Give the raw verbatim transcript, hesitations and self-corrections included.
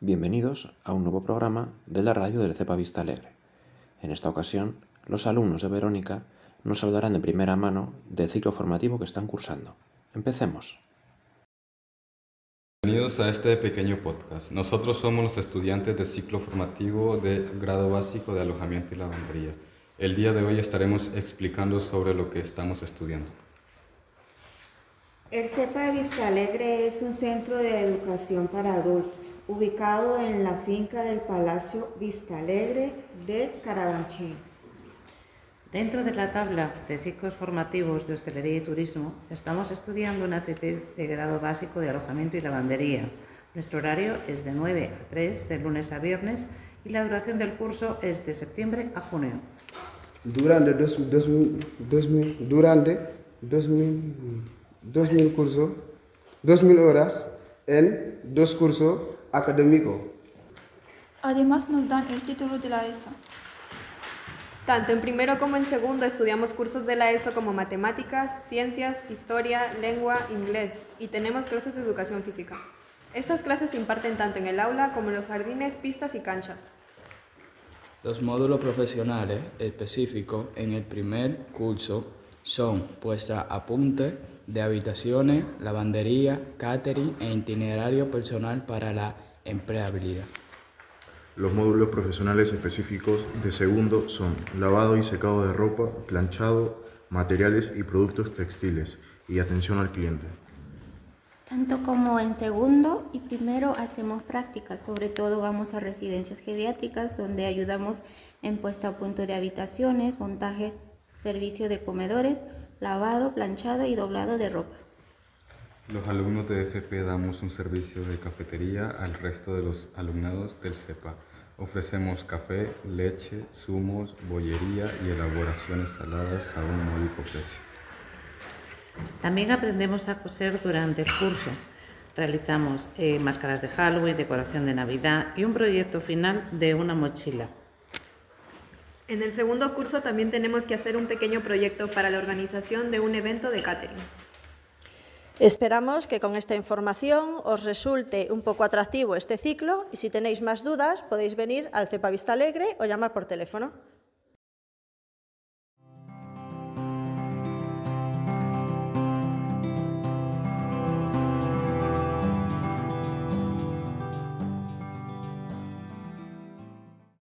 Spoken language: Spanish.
Bienvenidos a un nuevo programa de la radio del CEPA Vista Alegre. En esta ocasión, los alumnos de Verónica nos hablarán de primera mano del ciclo formativo que están cursando. Empecemos. Bienvenidos a este pequeño podcast. Nosotros somos los estudiantes del ciclo formativo de grado básico de alojamiento y lavandería. El día de hoy estaremos explicando sobre lo que estamos estudiando. El CEPA Vista Alegre es un centro de educación para adultos, ubicado en la finca del Palacio Vista Alegre de Carabanchel. Dentro de la tabla de ciclos formativos de hostelería y turismo, estamos estudiando una F P de grado básico de alojamiento y lavandería. Nuestro horario es de nueve a tres, de lunes a viernes, y la duración del curso es de septiembre a junio. Durante dos, dos, dos mil, durante dos mil, dos mil cursos, dos mil horas en dos cursos académicos. Además nos dan el título de la ESO. Tanto en primero como en segundo estudiamos cursos de la ESO como matemáticas, ciencias, historia, lengua, inglés y tenemos clases de educación física. Estas clases se imparten tanto en el aula como en los jardines, pistas y canchas. Los módulos profesionales específicos en el primer curso son puesta a punto de habitaciones, lavandería, catering e itinerario personal para la empleabilidad. Los módulos profesionales específicos de segundo son lavado y secado de ropa, planchado, materiales y productos textiles y atención al cliente. Tanto como en segundo y primero hacemos prácticas, sobre todo vamos a residencias geriátricas donde ayudamos en puesta a punto de habitaciones, montaje, servicio de comedores, lavado, planchado y doblado de ropa. Los alumnos de F P damos un servicio de cafetería al resto de los alumnados del CEPA. Ofrecemos café, leche, zumos, bollería y elaboraciones saladas a un módico precio. También aprendemos a coser durante el curso. Realizamos eh, máscaras de Halloween, decoración de Navidad y un proyecto final de una mochila. En el segundo curso también tenemos que hacer un pequeño proyecto para la organización de un evento de catering. Esperamos que con esta información os resulte un poco atractivo este ciclo y si tenéis más dudas podéis venir al CEPA Vista Alegre o llamar por teléfono.